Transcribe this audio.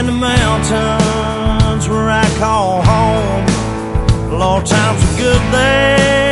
in the mountains where I call home. Lord, times were good there,